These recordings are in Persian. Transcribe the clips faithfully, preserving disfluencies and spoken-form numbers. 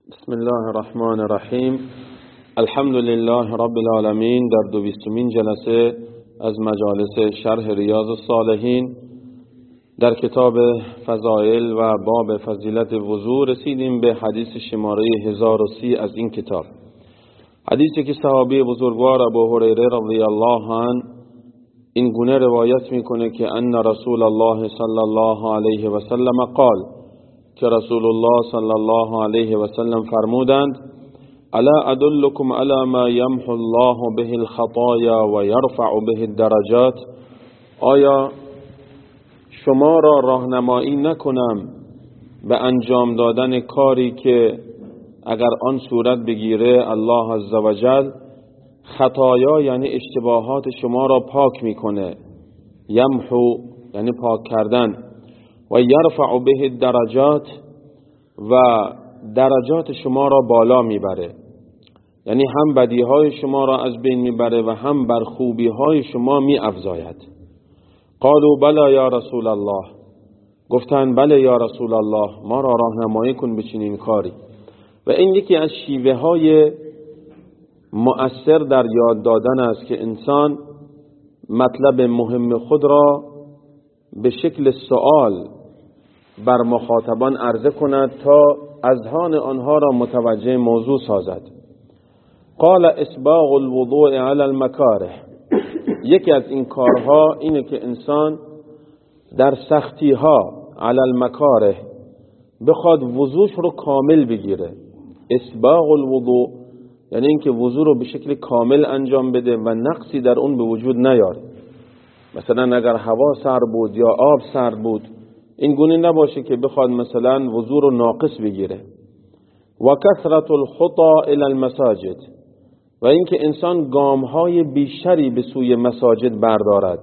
بسم الله الرحمن الرحیم. الحمد لله رب العالمین. در دویستمین جلسه از مجالس شرح ریاض الصالحین در کتاب فضائل و باب فضیلت وضو رسیدیم به حدیث شماره هزار و سی از این کتاب. حدیثی که صحابی بزرگوار ابو هریره رضی الله عنه این گونه روایت میکنه که ان رسول الله صلی الله علیه و سلم قال، که رسول الله صلی الله علیه و سلم فرمودند: الا ادلکم علی ما یمحو الله به الخطایا و یرفع به الدرجات. آیا شما را راهنمایی نکنم به انجام دادن کاری که اگر آن صورت بگیره الله عزوجل خطایا یعنی اشتباهات شما را پاک میکنه، یمحو یعنی پاک کردن، و یرفع به الدرجات و درجات شما را بالا میبره، یعنی هم بدیهای شما را از بین میبره و هم بر خوبیهای شما میافزاید. قالوا بلی یا رسول الله، گفتن بله یا رسول الله، ما را راهنمایی کن به چنین کاری. و این یکی از شیوه های مؤثر در یاد دادن است که انسان مطلب مهم خود را به شکل سوال بر مخاطبان عرضه کند تا اذهان آنها را متوجه موضوع سازد. قال اسباغ الوضوء علی المکاره، یکی از این کارها اینه که انسان در سختی ها علی المکاره بخواد وضوش رو کامل بگیره. اسباغ الوضوء یعنی اینکه وضو رو به شکل کامل انجام بده و نقصی در اون به وجود نیاره. مثلا اگر هوا سرد بود یا آب سرد بود، این گونه نباشه که بخواد مثلا وضو رو ناقص بگیره. و کثرت الخطا الی المساجد، و اینکه انسان گامهای بیشتری به سوی مساجد بردارد،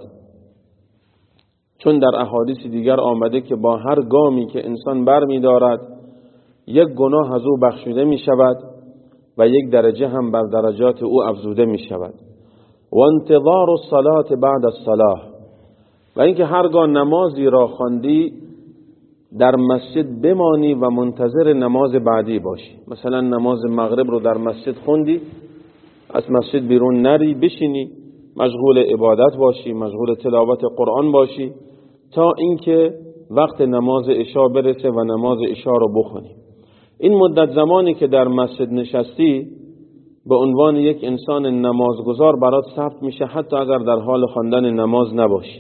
چون در احادیث دیگر آمده که با هر گامی که انسان برمی دارد یک گناه از او بخشوده می شود و یک درجه هم بر درجات او افزوده می شود. و انتظار الصلاة بعد الصلاة، و اینکه هرگاه نمازی را خواندی در مسجد بمانی و منتظر نماز بعدی باشی. مثلا نماز مغرب رو در مسجد خوندی، از مسجد بیرون نری، بشینی مشغول عبادت باشی، مشغول تلاوت قرآن باشی تا اینکه وقت نماز عشا برسه و نماز عشا رو بخونی. این مدت زمانی که در مسجد نشستی به عنوان یک انسان نمازگزار برات ثبت میشه، حتی اگر در حال خواندن نماز نباشی.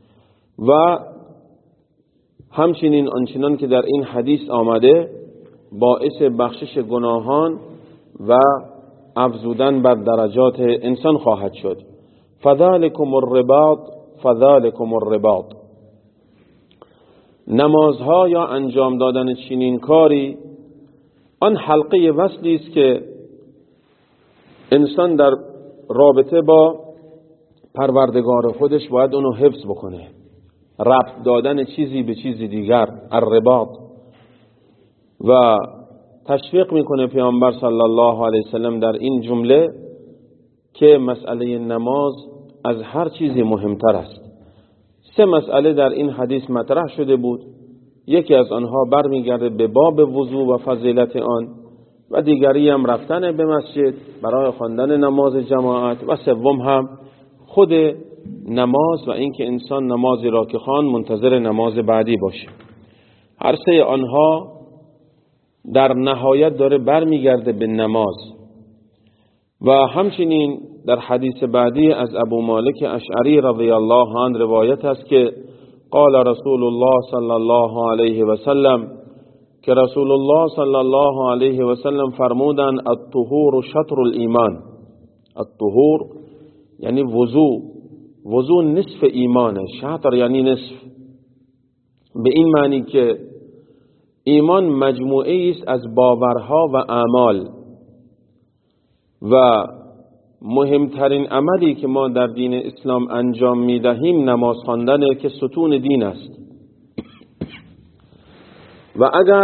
و همچنین آنچنان که در این حدیث آمده باعث بخشش گناهان و افزودن بر درجات انسان خواهد شد. فذالکم الرباط فذالکم الرباط، نمازها یا انجام دادن چنین کاری آن حلقه وصلی است که انسان در رابطه با پروردگار خودش باید اونو حفظ بکنه. ربط دادن چیزی به چیزی دیگر، الرباط. و تشویق میکنه پیامبر صلی الله علیه وسلم در این جمله که مسئله نماز از هر چیزی مهمتر است. سه مسئله در این حدیث مطرح شده بود. یکی از آنها برمیگرده به باب وضو و فضیلت آن، و دیگری هم رفتن به مسجد برای خواندن نماز جماعت، و سوم هم خود نماز و اینکه انسان نمازی را که خوان منتظر نماز بعدی باشه. هر سه آنها در نهایت داره برمیگرده به نماز. و همچنین در حدیث بعدی از ابو مالک اشعری رضی الله عنه روایت است که قال رسول الله صلی الله علیه و سلم، که رسول الله صلی الله علیه و سلم فرمودند: الطهور شطر الایمان. الطهور یعنی وضو، وضو نصف ایمانه. شطر یعنی نصف، به این معنی که ایمان مجموعه است از باورها و اعمال، و مهمترین عملی که ما در دین اسلام انجام میدهیم نماز خواندن که ستون دین است. و اگر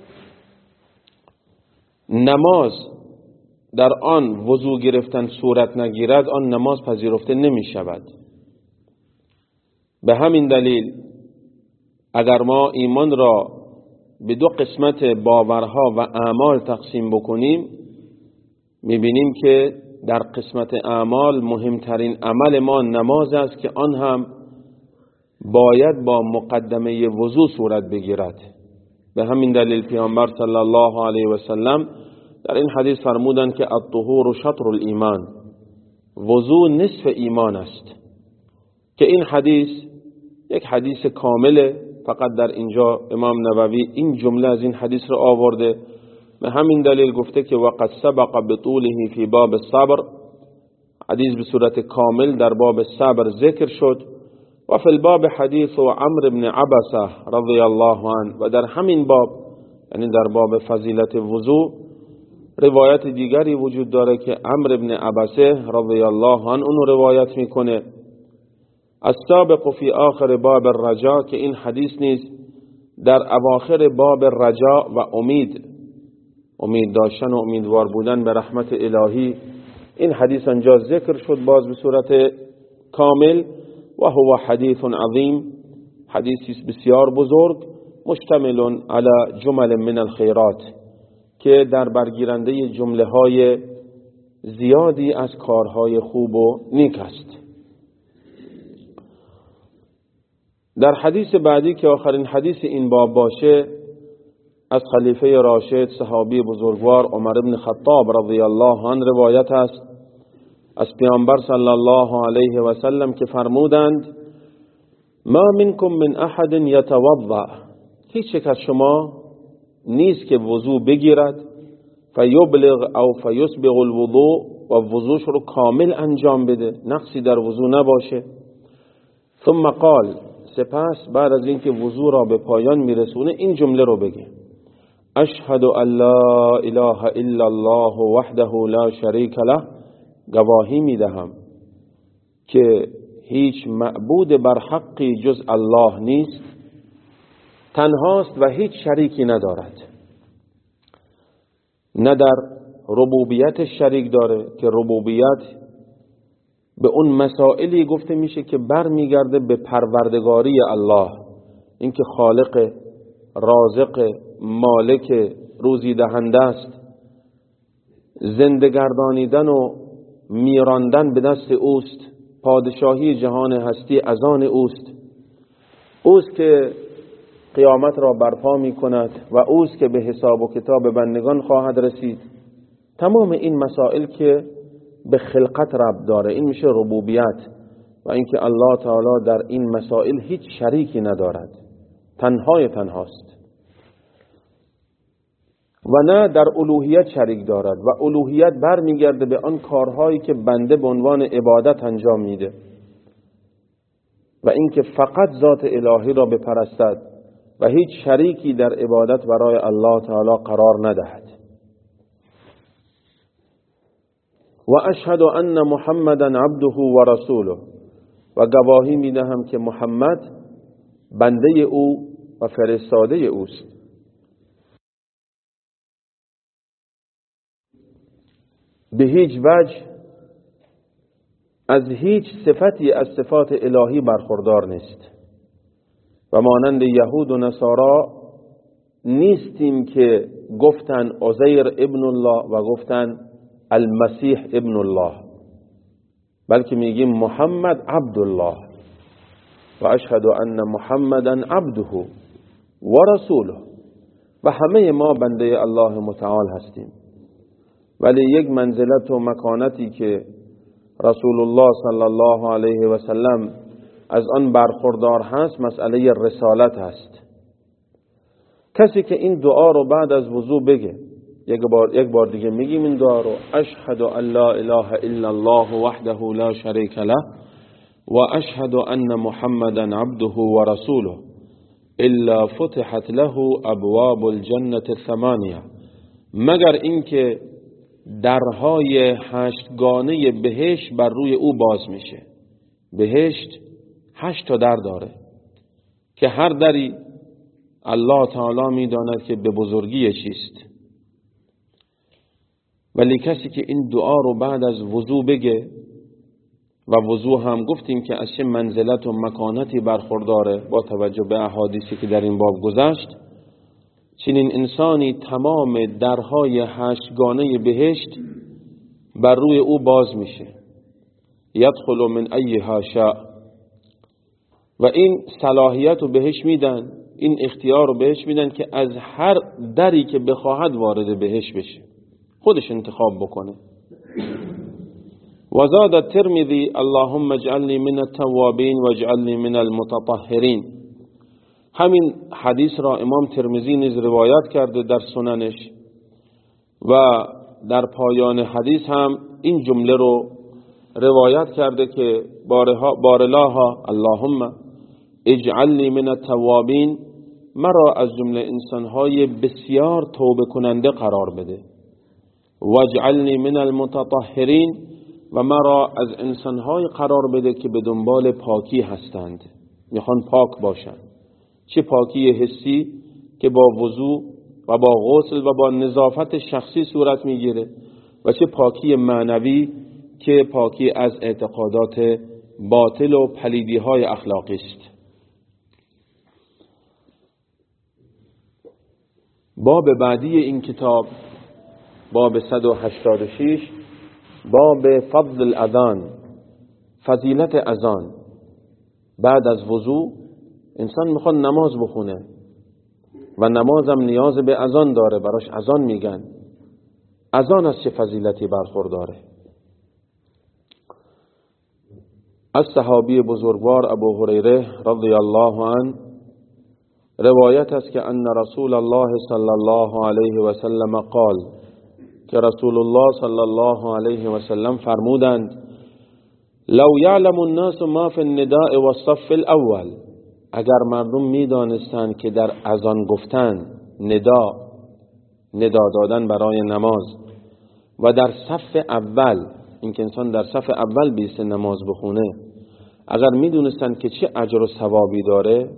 نماز در آن وضو گرفتن صورت نگیرد آن نماز پذیرفته نمی شود. به همین دلیل اگر ما ایمان را به دو قسمت باورها و اعمال تقسیم بکنیم، میبینیم که در قسمت اعمال مهمترین عمل ما نماز است که آن هم باید با مقدمه وضو صورت بگیرد. به همین دلیل پیامبر صلی الله علیه و سلم در این حدیث فرمودند که الطهور شطر الایمان، وضو نصف ایمان است، که این حدیث یک حدیث کامله. فقط در اینجا امام نووی این جمله از این حدیث را آورده، به همین دلیل گفته که وقد سبق بطوله فی باب الصبر، حدیث به صورت کامل در باب صبر ذکر شد. و فی الباب حدیث و عمرو بن عبسه رضی الله عنه، و در همین باب یعنی در باب فضیلت وضو روایت دیگری وجود داره که عمرو بن عبسه رضی الله عنه اونو روایت میکنه. السابق فی آخر باب الرجاء، که این حدیث نیز در اواخر باب رجاء و امید، امید داشتن و امیدوار بودن به رحمت الهی، این حدیث انجا ذکر شد باز به صورت کامل. و هو حدیث عظیم، حدیثی بسیار بزرگ، مشتمل علی جمل من الخیرات، که در برگیرنده جمله های زیادی از کارهای خوب و نیک است. در حدیث بعدی که آخرین حدیث این باب باشه، از خلیفه راشد صحابی بزرگوار عمر بن خطاب رضی الله عنه روایت است از پیامبر صلی الله علیه و سلم که فرمودند ما منکم من احد یتوضأ، هیچ یک از شما نیست که وضو بگیرد، فیبلغ او فیسبغ الوضوء، و وضوش رو کامل انجام بده، نقصی در وضو نباشه. ثم قال، سپس بعد از اینکه وضو را به پایان میرسونه این جمله رو بگه: اشهد ان لا اله الا الله وحده لا شریک له، گواهی میدهم که هیچ معبود بر حقی جز الله نیست، تنهاست و هیچ شریکی ندارد. نه در ربوبیت شریک داره که ربوبیت به اون مسائلی گفته میشه که بر میگرده به پروردگاری الله، اینکه خالق، رازق، مالک، روزی دهنده است، زنده گردانیدن و میراندن به دست اوست، پادشاهی جهان هستی از آن اوست، اوست که قیامت را برپا می کند و اوست که به حساب و کتاب بندگان خواهد رسید. تمام این مسائل که به خلقت ربط داره این میشه ربوبیت، و اینکه الله تعالی در این مسائل هیچ شریکی ندارد، تنهای تنهاست. و نه در الوهیت شریک دارد، و الوهیت برمیگرده به آن کارهایی که بنده به عنوان عبادت انجام میده، و اینکه فقط ذات الهی را بپرستد و هیچ شریکی در عبادت برای الله تعالی قرار ندهد. و اشهد ان محمدا عبده و رسوله، و گواهی میدهم که محمد بنده او و فرستاده اوست. به هیچ وجه از هیچ صفتی از صفات الهی برخوردار نیست، و مانند یهود و نصارا نیستیم که گفتن عزیر ابن الله و گفتن المسیح ابن الله، بلکه میگیم محمد عبد الله، و اشهد ان محمدا عبده و رسوله، و همه ما بنده الله متعال هستیم. ولی یک منزلت و مکانتی که رسول الله صلی الله علیه و سلم از آن برخوردار هست مسئله رسالت هست. کسی که این دعا رو بعد از وضو بگه، یک بار یک بار دیگه میگیم این دعا رو: اشهد ان لا اله الا الله وحده لا شریک له و اشهد ان محمدا عبده و رسوله الا فتحت له ابواب الجنة الثمانیه، مگر اینکه درهای هشتگانه بهشت بر روی او باز میشه. بهشت هشت تا در داره که هر دری الله تعالی میداند که به بزرگی چیست. ولی کسی که این دعا رو بعد از وضو بگه، و وضو هم گفتیم که از چه منزلت و مکانتی برخورداره با توجه به احادیثی که در این باب گذشت، چنین انسانی تمام درهای هشتگانه بهشت بر روی او باز میشه. یدخل من ایها شاء. و این صلاحیت رو بهش میدن، این اختیار رو بهش میدن که از هر دری که بخواهد وارد بهشت بشه، خودش انتخاب بکنه. و زاد الترمذی اللهم اجعلنی من التوابین و اجعلنی من المتطهرین. همین حدیث را امام ترمذی نیز روایت کرده در سننش و در پایان حدیث هم این جمله رو روایت کرده که بارلاها اللهم اجعلنی من التوابین، مرا از جمله انسانهای بسیار توبه کننده قرار بده. واجعلنی من المتطهرین، و مرا از انسانهای قرار بده که به دنبال پاکی هستند، میخوان پاک باشند. چه پاکی حسی که با وضو و با غسل و با نظافت شخصی صورت میگیره، و چه پاکی معنوی که پاکی از اعتقادات باطل و پلیدی های اخلاقی است. باب بعدی این کتاب، باب صد و هشتاد و شش، باب فضل الاذان، فضیلت اذان. بعد از وضو انسان میخواد نماز بخونه و نمازم نیاز به اذان داره، براش اذان میگن. اذان از چه فضیلتی برخورداره؟ از صحابی بزرگوار ابو هریره رضی الله عنه روایت است که ان رسول الله صلی الله علیه و سلم قال، که رسول الله صلی الله علیه و سلم فرمودند لو یعلم الناس ما فی النداء و الصف الاول، اگر مردم میدانستند که در اذان گفتن، ندا ندا دادن برای نماز، و در صف اول، اینکه انسان در صف اول بیست نماز بخونه، اگر میدونستند که چه اجر و ثوابی داره،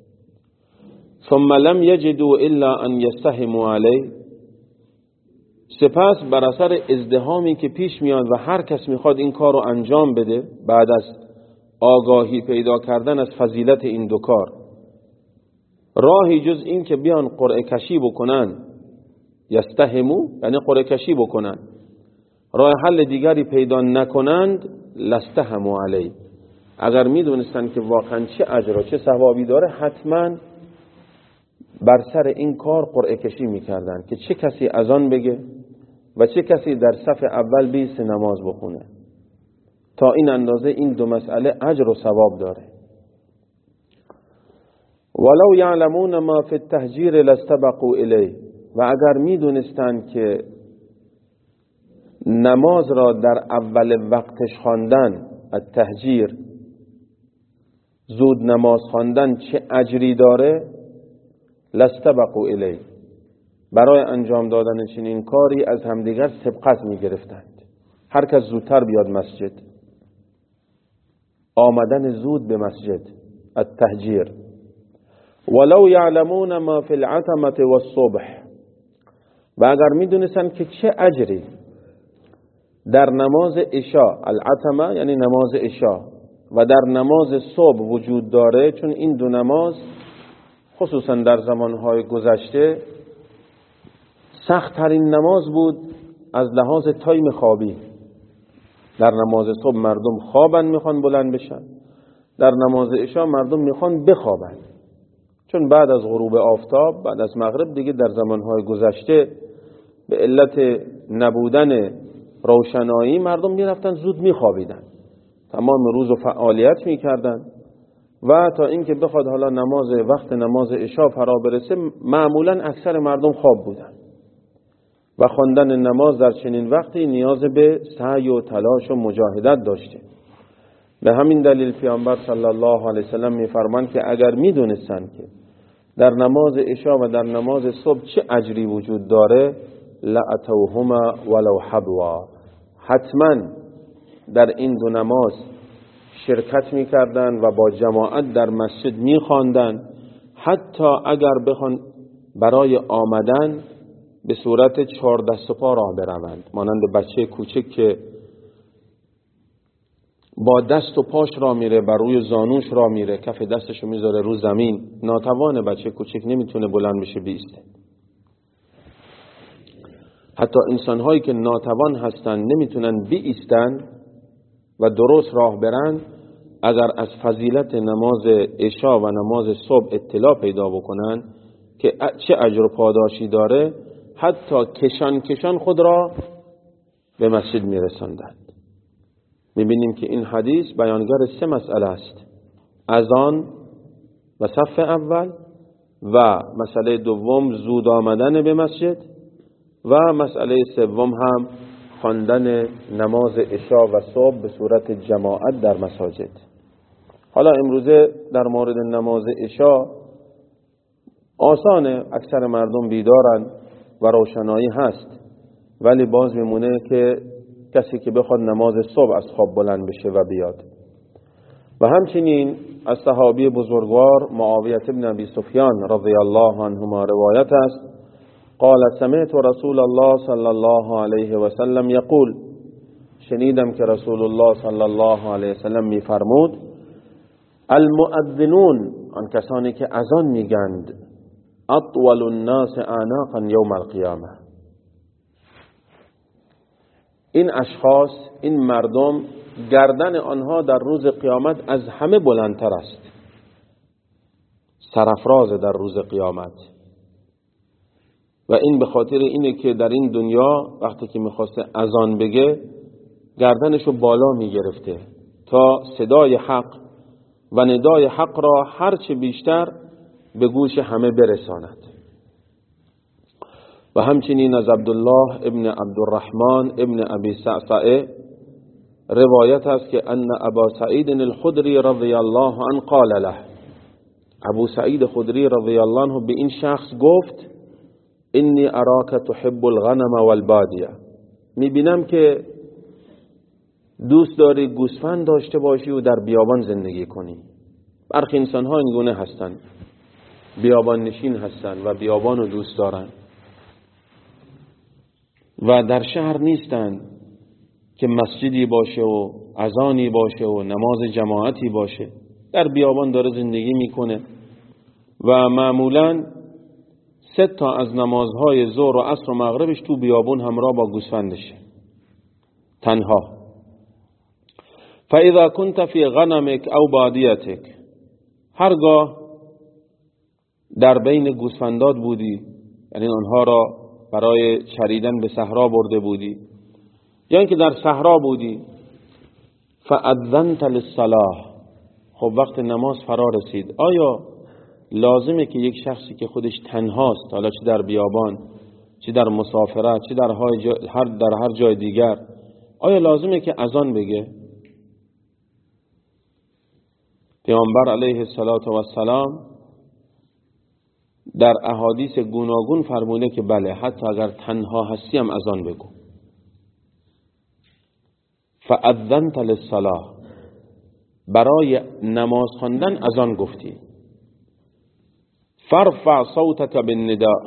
ثم لم یجدوا الا ان یستهموا علیه، سپس بر اثر ازدحامی که پیش میاد و هر کس میخواد این کار رو انجام بده، بعد از آگاهی پیدا کردن از فضیلت این دو کار، راهی جز این که بیان قرعه کشی بکنن، یستهمو یعنی قرعه کشی بکنن، راه حل دیگری پیدا نکنند، لستهموا علی، اگر میدونستن که واقعا چه اجر و چه ثوابی داره، حتما بر سر این کار قرعه کشی میکردن که چه کسی اذان بگه و چه کسی در صف اول بیست نماز بخونه. تا این اندازه این دو مسئله اجر و ثواب داره. ولو یعلمون ما فی التهجیر لاستبقوا الیه، و اگر میدونستند که نماز را در اول وقتش خواندن، التهجیر زود نماز خواندن، چه اجری داره، لاستبقوا الیه، برای انجام دادن چنین کاری از همدیگر سبقت میگرفتند. هر کس زودتر بیاد مسجد، آمدن زود به مسجد، التهجیر. ولو یعلمون ما فی العتمه والصبح، و اگر میدونستن که چه اجری در نماز عشاء، العتمه یعنی نماز عشاء، و در نماز صبح وجود داره، چون این دو نماز خصوصا در زمانهای گذشته سخت ترین نماز بود از لحاظ تایم خوابی. در نماز صبح مردم خوابن میخوان بلند بشن، در نماز عشاء مردم میخوان بخوابن، چون بعد از غروب آفتاب، بعد از مغرب دیگه در زمانهای گذشته به علت نبودن روشنایی مردم میرفتن زود میخوابیدن، تمام روز و فعالیت میکردن، و تا اینکه بخواد حالا نماز وقت نماز عشاء فرا برسه، معمولا اکثر مردم خواب بودن و خواندن نماز در چنین وقتی نیاز به سعی و تلاش و مجاهدت داشته. به همین دلیل پیامبر صلی الله علیه و سلم میفرماند که اگر میدونستند که در نماز عشاء و در نماز صبح چه اجری وجود داره، لاتوهما ولو حبوا، حتما در این دو نماز شرکت میکردن و با جماعت در مسجد میخواندن، حتی اگر بخوان برای آمدن به صورت چهار دست و پا راه بروند، مانند بچه کوچک که با دست و پاش راه میره، بر روی زانوش راه میره، کف دستشو میذاره رو زمین، ناتوان بچه کوچک نمیتونه بلند بشه بیسته، حتی انسان‌هایی که ناتوان هستند نمیتونن بایستن و درست راه برن، اگر از فضیلت نماز عشا و نماز صبح اطلاع پیدا بکنن که چه اجر و پاداشی داره، حتی کشان کشان خود را به مسجد میرساندند. میبینیم که این حدیث بیانگر سه مسئله است: اذان و صف اول، و مسئله دوم زود آمدن به مسجد، و مسئله سوم هم خواندن نماز عشا و صبح به صورت جماعت در مساجد. حالا امروزه در مورد نماز عشا آسانه، اکثر مردم بیدارن و روشنایی هست، ولی باز میمونه که کسی که بخواد نماز صبح از خواب بلند بشه و بیاد. و همچنین از صحابی بزرگوار معاویه بن ابی سفیان رضی الله عنهما روایت است: قال سمعت رسول الله صلی الله علیه و سلم یقول، شنیدم که رسول الله صلی الله علیه و سلم میفرمود: المؤذنون، آن کسانی که اذان میگند، اطول الناس اعناقا یوم القیامه، این اشخاص، این مردم، گردن آنها در روز قیامت از همه بلندتر است، سرافراز در روز قیامت. و این به خاطر اینه که در این دنیا وقتی که میخواسته اذان بگه گردنشو بالا میگرفته تا صدای حق و ندای حق را هرچه بیشتر به گوش همه برساند. و همچنین از عبدالله ابن عبدالرحمن ابن ابی صعصعه روایت است که ان ابا سعید الخدری رضی الله عنه قال له، ابو سعید خدری رضی الله عنه به این شخص گفت: انی اراک تحب الغنم والبادیه، میبینم که دوست داری گوسفند داشته باشی و در بیابان زندگی کنی. برخی انسان ها این گونه هستند، بیابان نشین هستند و بیابان رو دوست دارن و در شهر نیستند که مسجدی باشه و اذانی باشه و نماز جماعتی باشه. در بیابان داره زندگی میکنه و معمولاً سه تا از نمازهای ظهر و عصر و مغربش تو بیابون همراه با گوسفندشه، تنها. فاذا كنت في غنمك او بادیتك، هرگاه در بین گوسفندات بودی، یعنی آنها را برای چریدن به صحرا برده بودی، یا اینکه در صحرا بودی، فاذنت للصلاه، خب وقت نماز فرا رسید، آیا لازمه که یک شخصی که خودش تنهاست، حالا چه در بیابان، چه در مسافرت، چه در هر در هر جای دیگر، آیا لازمه که اذان بگه؟ پیامبر علیه السلام در احادیث گوناگون فرموده که بله، حتی اگر تنها هستی هم اذان بگو. فاذنت للصلاه، برای نماز خواندن اذان گفتی. فرفع صوتك بالنداء،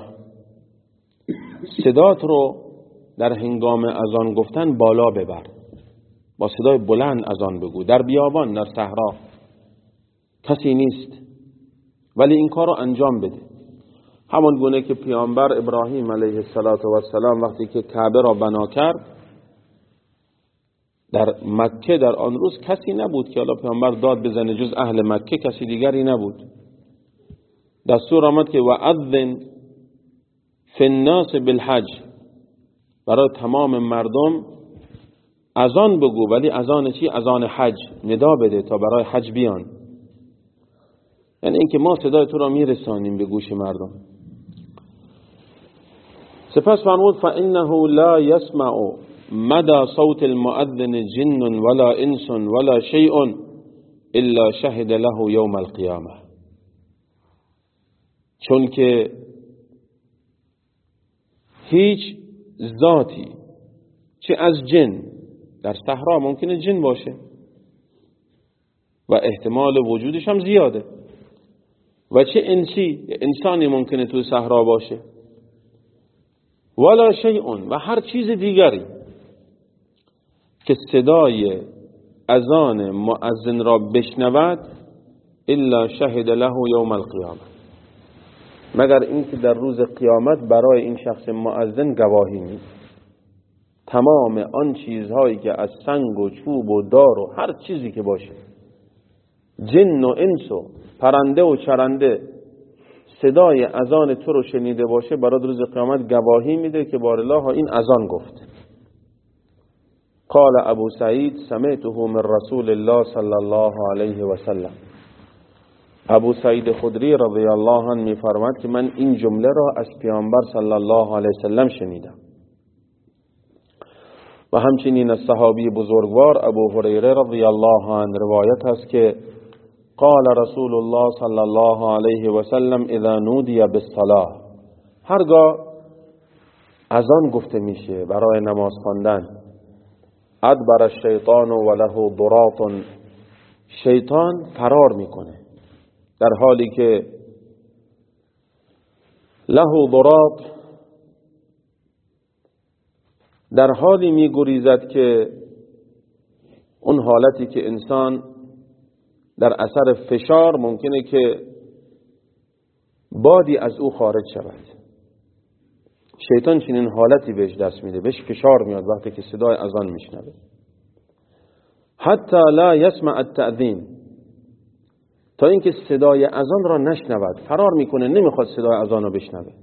صدات رو در هنگام اذان گفتن بالا ببر، با صدای بلند اذان بگو. در بیابان، در صحرا کسی نیست، ولی این کار رو انجام بده. همون گونه که پیامبر ابراهیم علیه السلام وقتی که کعبه را بنا کرد، در مکه در آن روز کسی نبود که حالا پیامبر داد بزنه جز اهل مکه، کسی دیگری نبود. دستور آمد که وَأَذِّنْ فِي النَّاسِ بِالْحَجِّ، برای تمام مردم اذان بگو، ولی اذان چی؟ اذان حج، ندا بده تا برای حج بیان. یعنی اینکه ما صدای تو را میرسانیم به گوش مردم. سپس فرمود فَإِنَّهُ لَا يَسْمَعُ مَدَى صوت المؤذن جن ولا انس ولا شيء الا شهد له يوم القيامه، چون که هیچ ذاتی، چه از جن، در صحرا ممکنه جن باشه و احتمال وجودش هم زیاده، و چه انسی، انسانی ممکنه تو صحرا باشه، ولا شیء، و هر چیز دیگری که صدای اذان مؤذن را بشنود، الا شهد له یوم القیامه، مگر اینکه در روز قیامت برای این شخص مؤذن گواهی میده. تمام آن چیزهایی که از سنگ و چوب و دار و هر چیزی که باشه، جن و انس و پرنده و چرنده، صدای اذان تو رو شنیده باشه، برای روز قیامت گواهی میده که بارالله این اذان گفت. قال ابو سعید سمعته من رسول الله صلی الله علیه و سلم. ابو سعید خدری رضی الله عنه میفرماد که من این جمله را از پیامبر صلی الله علیه و سلم شنیدم. و همچنین از صحابی بزرگوار ابو هریره رضی الله عنه روایت است که قال رسول الله صلی الله علیه و سلم اذا نودی بالصلاه، هرگاه اذان گفته میشه برای نماز خواندن، ادبر الشیطان و له ضراط، شیطان فرار میکنه در حالی که له ضراط، در حالی میگریزد که اون حالتی که انسان در اثر فشار ممکنه که بادی از او خارج شود. شیطان چنین حالتی بهش دست میده، بهش فشار میاد وقتی که صدای اذان میشنوه. حتی لا یسمع التأذین، تا اینکه صدای اذان را نشنود فرار میکنه، نمیخواد صدای اذان را بشنوه.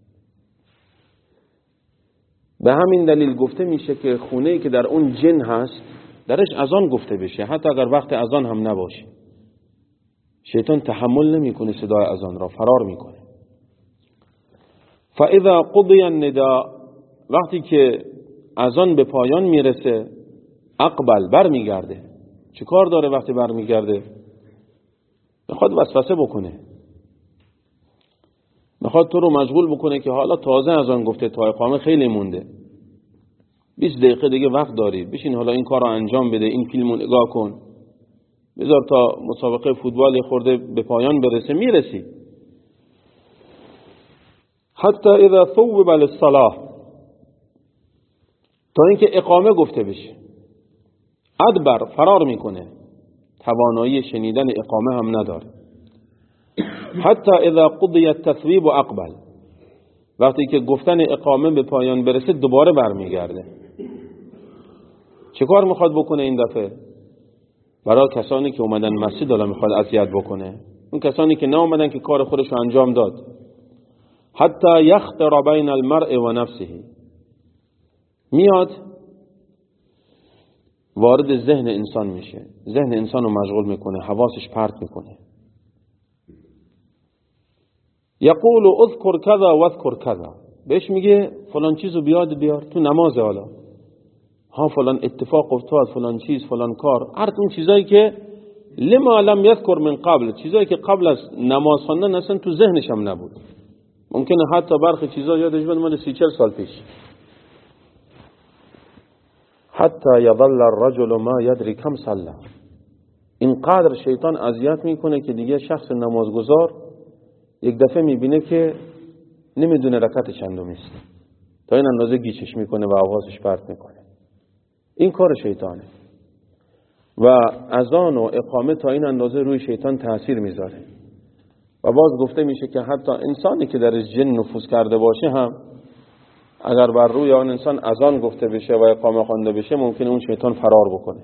به همین دلیل گفته میشه که خونه‌ای که در اون جن هست درش اذان گفته بشه، حتی اگر وقت اذان هم نباشه. شیطان تحمل نمیکنه صدای اذان را، فرار میکنه. فاذا قضی النداء، وقتی که اذان به پایان میرسه، اقبل، برمیگرده. چه کار داره وقتی برمیگرده؟ میخواد وسوسه بکنه، میخواد تو رو مشغول بکنه که حالا تازه اذان گفته، تا اقامه خیلی مونده، بیست دقیقه دیگه وقت داری، بشین حالا این کار رو انجام بده، این فیلمو نگاه کن، بذار تا مسابقه فوتبال خورده به پایان برسه. میرسی حتی اذا ثوب للصلاه، تا اینکه اقامه گفته بشه. ادبر، فرار میکنه، توانایی شنیدن اقامه هم نداره. حتی اذا قضی التثویب و اقبل، وقتی که گفتن اقامه به پایان برسه دوباره برمیگرده. چه کار میخواد بکنه این دفعه؟ برای کسانی که اومدن مسجد حالا میخواد اذیت بکنه، اون کسانی که نه اومدن که کار خودش رو انجام داد. حتی یخطر بین المرء و نفسه، میاد وارد ذهن انسان میشه، ذهن انسان رو مشغول میکنه، حواسش پرت میکنه. یقول اذکر کذا و اذکر کذا، بهش میگه فلان چیزو بیاد بیار تو نماز، حالا ها فلان اتفاق افتاد، فلان چیز، فلان کار، هر اون چیزایی که لما لم یذکر من قبل، چیزایی که قبل از نماز خواندن اصلا تو ذهنش هم نبود. ممکنه حتی برخی چیزا یادش بیاد مال سی چل سال پیش. حتی یظل الرجل ما یدری کم صلی، اینقدر شیطان اذیت میکنه که دیگه شخص نمازگزار یک دفعه میبینه که نمیدونه رکعت چندم است، تا این اندازه گیچش میکنه و حواسش پرت میکنه. این کار شیطانه و اذان و اقامه تا این اندازه روی شیطان تاثیر میذاره. و باز گفته میشه که حتی انسانی که در جن نفوذ کرده باشه هم اگر بر روی آن انسان اذان گفته بشه و اقامه خوانده بشه، ممکنه اون شیطان فرار بکنه.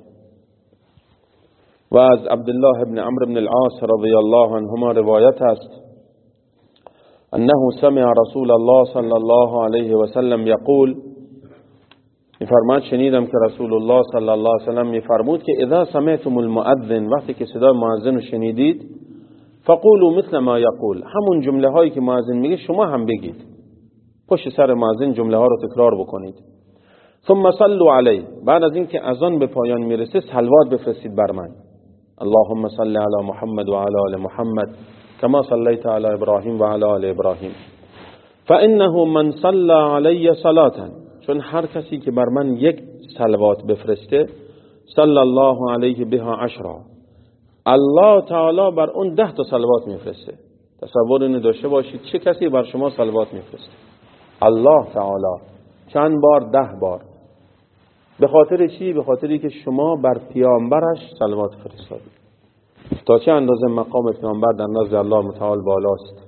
و از عبدالله ابن عمرو بن العاص رضی الله عنهما روایت است انه سمع رسول الله صلی الله علیه و سلم یقول، میفرماد شنیدم که رسول الله صلی الله علیه و سلم میفرمود که اذا سمعتم المؤذن، وقتی که صدای مؤذن رو شنیدید، فقولوا مثل ما یقول، همون جمله هایی که مؤذن میگه شما هم بگید، پشت سر مؤذن جمله ها رو تکرار بکنید. ثم صلوا علی، بعد از اینکه اذان به پایان میرسه صلوات بفرستید بر من. اللهم صل علی محمد و علی آل محمد كما صليت على ابراهیم و علی آل ابراهیم. فانه من صلى علی صلاة، چون هر کسی که بر من یک صلوات بفرسته، صلی الله علیه بها عشرا، الله تعالی بر اون ده تا صلوات میفرسته. تصور اینو داشته باشید چه کسی بر شما صلوات میفرسته؟ الله تعالی. چند بار؟ ده بار. به خاطر چی؟ به خاطری که شما بر پیامبرش صلوات فرستادید. تا چه اندازه مقام پیامبر در نزد الله متعال بالاست.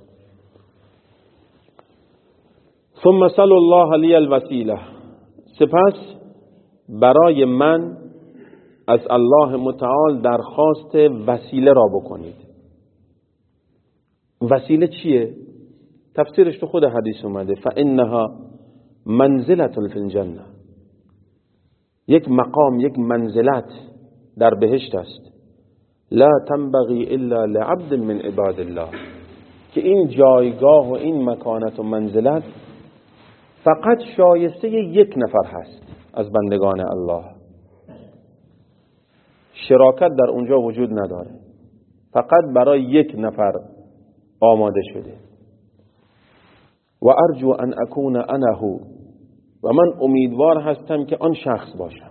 ثم صل الله علی الوسیله، سپس برای من از الله متعال درخواست وسیله را بکنید. وسیله چیه؟ تفسیرش تو خود حدیث اومده، فانها منزلة فی الجنه، یک مقام، یک منزلت در بهشت است، لا تنبغی الا لعبد من عباد الله، که این جایگاه و این مکانت و منزلت فقط شایسته یک نفر هست از بندگان الله. شراکت در اونجا وجود نداره، فقط برای یک نفر آماده شده. و ارجو ان اکون انا هو، و من امیدوار هستم که آن شخص باشم.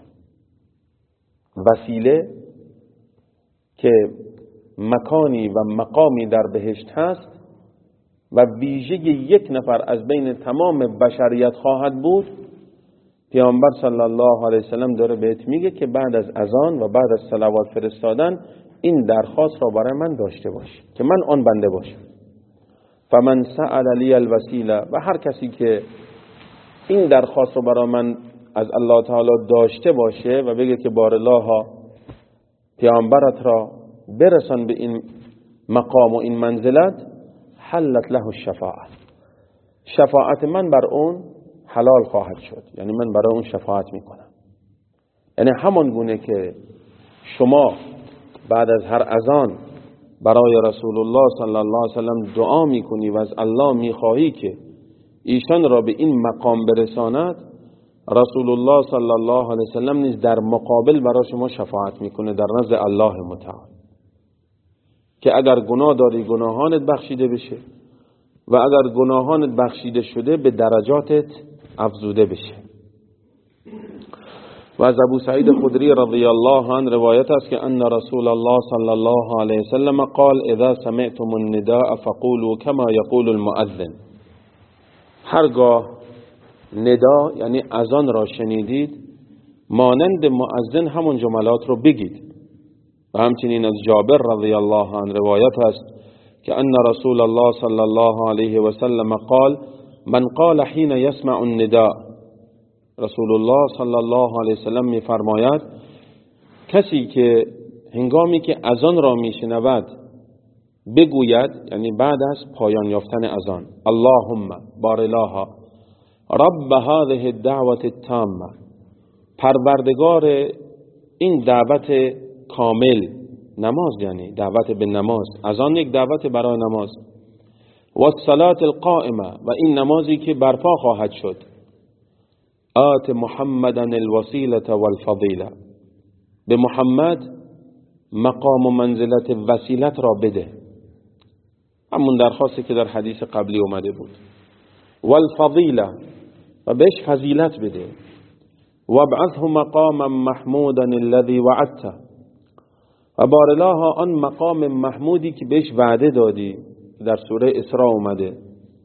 وسیله که مکانی و مقامی در بهشت هست و ویژه یک نفر از بین تمام بشریت خواهد بود، پیامبر صلی الله علیه وسلم داره بهت میگه که بعد از اذان و بعد از صلوات فرستادن این درخواست را برای من داشته باش که من آن بنده باشم. فمن سأل لی الوسیله، و هر کسی که این درخواست رو برای من از الله تعالی داشته باشه و بگه که بارالله پیامبرت را برسان به این مقام و این منزلت، حلت له الشفاعه، شفاعت من بر اون حلال خواهد شد، یعنی من برای اون شفاعت میکنم. یعنی همان گونه که شما بعد از هر اذان برای رسول الله صلی الله علیه وسلم دعا میکنی و از الله میخواهی که ایشان را به این مقام برساند، رسول الله صلی الله علیه وسلم نیز در مقابل برای شما شفاعت میکنه در نزد الله متعال، که اگر گناه داری گناهانت بخشیده بشه و اگر گناهانت بخشیده شده به درجاتت افزوده بشه. و از ابو سعید خدری رضی الله عنه روایت است که ان رسول الله صلی الله علیه وسلم قال اذا سمعتم النداء فقولوا كما يقول المؤذن، هرگاه ندا یعنی اذان را شنیدید مانند مؤذن همون جملات رو بگید. و همچنین از جابر رضی الله عنه روایت است که ان رسول الله صلی الله علیه وسلم قال من قال حين يسمع النداء، رسول الله صلی الله علیه وسلم می‌فرماید کسی که هنگامی که اذان را میشنود بگوید، یعنی بعد از پایان یافتن اذان، اللهم بارالله رب هذه الدعوة التامة، پروردگار این دعوت کامل، نماز یعنی دعوت به نماز، اذان یک دعوت برای نماز، و الصلاة القائمة، و این نمازی که برپا خواهد شد، آت محمدا الوسیلة والفضیلة، به محمد مقام و منزلت وسیلت را بده، همون درخواستی که در حدیث قبلی اومده بود، والفضیلة، و بهش فضیلت بده، وابعثه مقاما محمودا الذي وعدته، و بارالله آن مقام محمودی که بهش وعده دادی در سوره اسراء اومده،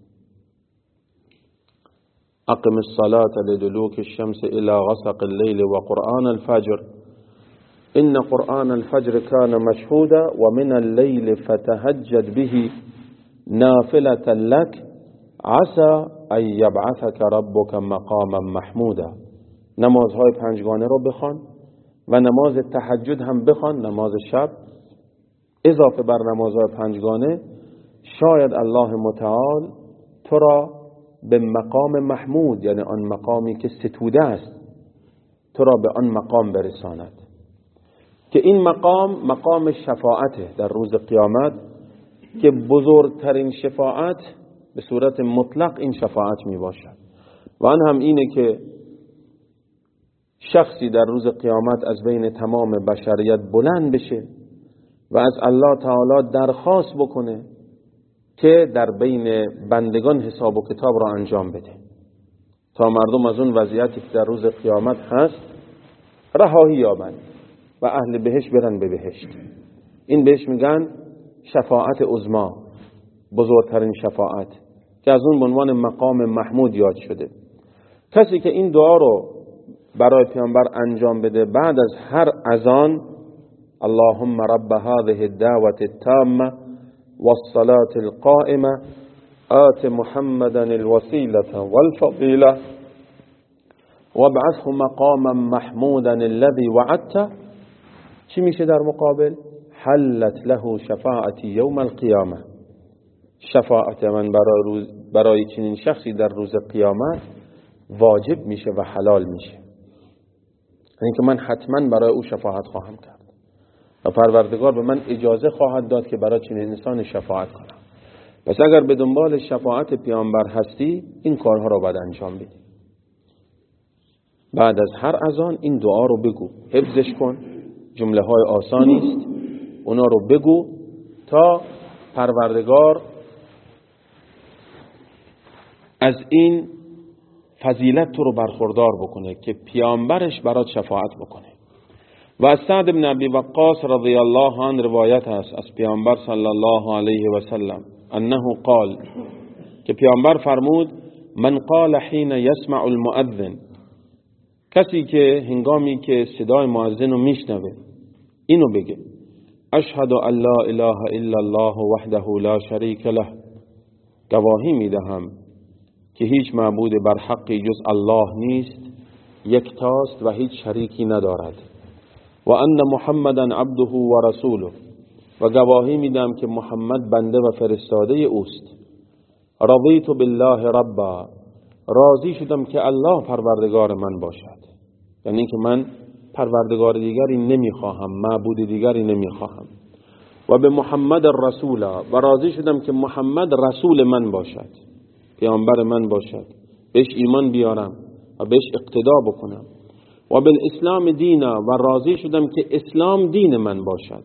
اقم الصلاة لدلوك الشمس الى غسق الليل وقرآن الفجر ان قرآن الفجر كان مشهودا ومن الليل فتهجد به نافلة لك عسى ان یبعثک ربک مقاما محمودا. نمازهای پنجگانه رو بخوان و نماز تهجد هم بخوان، نماز شب اضافه بر نمازهای پنجگانه، شاید الله متعال تو را به مقام محمود، یعنی آن مقامی که ستوده است، تو را به آن مقام برساند، که این مقام مقام شفاعته در روز قیامت، که بزرگترین شفاعت به صورت مطلق این شفاعت می باشد. و آن هم اینه که شخصی در روز قیامت از بین تمام بشریت بلند بشه و از الله تعالی درخواست بکنه که در بین بندگان حساب و کتاب را انجام بده، تا مردم از اون وضعیتی که در روز قیامت هست رهایی یابند و اهل بهشت برن به بهشت. این بهش میگن شفاعت عظما، بزرگترین شفاعت، که از اون به عنوان مقام محمود یاد شده. کسی که این دعا رو برای پیامبر انجام بده بعد از هر اذان، اللهم رب هذه الدعوة التامة والصلاة القائمة آت محمدا الوسيلة والفضيلة وابعثه مقاما محمودا الذي وعدته، چی میشه در مقابل؟ حلت له شفاعتی یوم القیامه، شفاعت من برای, روز برای چنین شخصی در روز قیامت واجب میشه و حلال میشه، یعنی که من حتما برای او شفاعت خواهم کرد و پروردگار به من اجازه خواهد داد که برای چنین انسان شفاعت کنم. پس اگر به دنبال شفاعت پیامبر هستی این کارها رو باید انجام بدی. بعد از هر اذان این دعا رو بگو، حفظش کن، جمله های آسانی است، اونا رو بگو تا پروردگار از این فضیلت تو رو برخوردار بکنه که پیامبرش برات شفاعت بکنه. و از سعد بن ابی وقاص رضی الله عنه روایت است از پیامبر صلی الله علیه و سلم انه قال، که پیامبر فرمود من قال حین یسمع المؤذن، کسی که هنگامی که صدای مؤذن رو میشنوه اینو بگه اشهد ان لا اله الا الله وحده لا شریک له، گواهی میدهم که هیچ معبود بر حقی جز الله نیست، یکتاست و هیچ شریکی ندارد، و ان محمدا عبده و رسوله، و گواهی میدم که محمد بنده و فرستاده اوست، رضیت بالله ربا، راضی شدم که الله پروردگار من باشد، یعنی که من پروردگار دیگری نمیخواهم، معبود دیگری نمیخواهم، و به محمد رسول، و راضی شدم که محمد رسول من باشد، پیامبر من باشد، بهش ایمان بیارم و بهش اقتدا بکنم، و بالاسلام دینا، و راضی شدم که اسلام دین من باشد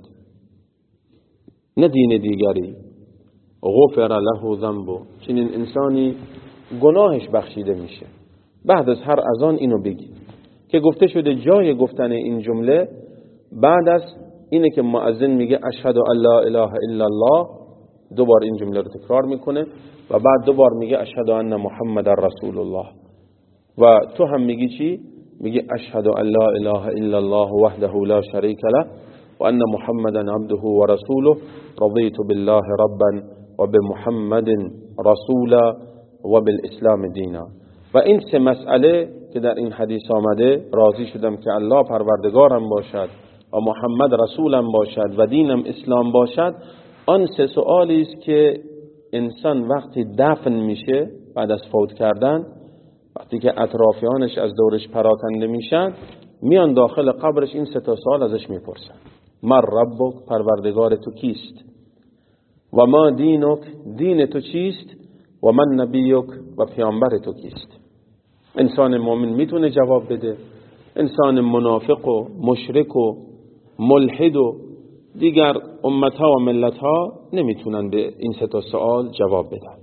نه دین دیگری، غفر له ذنبه، چنین انسانی گناهش بخشیده میشه. بعد از هر اذان اینو بگی که گفته شده جای گفتن این جمله بعد از اینه که مؤذن میگه اشهد ان لا اله الا الله، دوبار این جمله رو تکرار میکنه و بعد دوبار میگه اشهد ان محمد رسول الله، و تو هم میگی چی؟ میگه اشهد ان لا اله الا الله وحده لا شریک له و ان محمدا عبده و رسوله، رضیت بالله ربا و بمحمد رسولا و بالاسلام دینا. و این سه مسئله که در این حدیث آمده، راضی شدم که الله پروردگارم باشد و محمد رسولم باشد و دینم اسلام باشد، آن سه سؤالی است که انسان وقتی دفن میشه بعد از فوت کردن، وقتی که اطرافیانش از دورش پراکنده میشن، میان داخل قبرش این سه تا سوال ازش میپرسن: من ربک، پروردگار تو کیست؟ و ما دینک، دین تو چیست؟ و من نبیک، و پیامبر تو کیست؟ انسان مؤمن میتونه جواب بده، انسان منافق و مشرک و ملحد و دیگر امتها و ملتها نمیتونن به این سه تا سوال جواب بدن.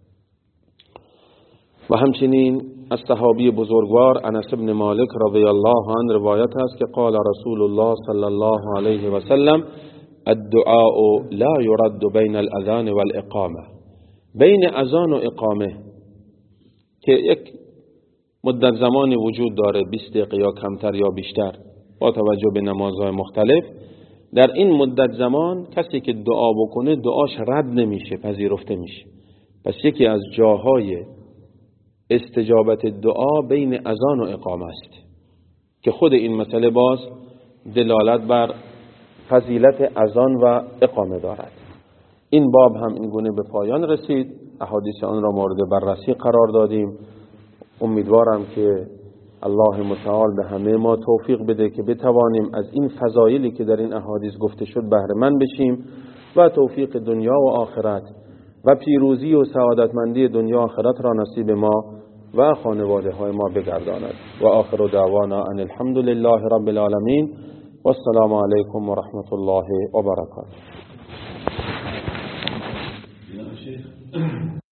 و همچنین از صحابی بزرگوار انس بن مالک رضی الله عنه روایت است که قال رسول الله صلی الله علیه و سلم الدعاء لا يرد بین الاذان والاقامه، بین اذان و اقامه که یک مدت زمانی وجود داره، بیست دقیقه یا کمتر یا بیشتر با توجه به نمازهای مختلف، در این مدت زمان کسی که دعا بکنه دعاش رد نمیشه، پذیرفته میشه. پس یکی از جاهای استجابت دعا بین اذان و اقامه است که خود این مسئله باز دلالت بر فضیلت اذان و اقامه دارد. این باب هم این گونه به پایان رسید، احادیث آن را مورد بررسی قرار دادیم. امیدوارم که الله متعال به همه ما توفیق بده که بتوانیم از این فضایلی که در این احادیث گفته شد بهره مند بشیم و توفیق دنیا و آخرت و پیروزی و سعادتمندی دنیا و آخرت را نصیب ما و خانواده های ما بگرداند. و آخر دعوانا ان الحمد لله رب العالمین و السلام علیکم و رحمت الله و برکاته.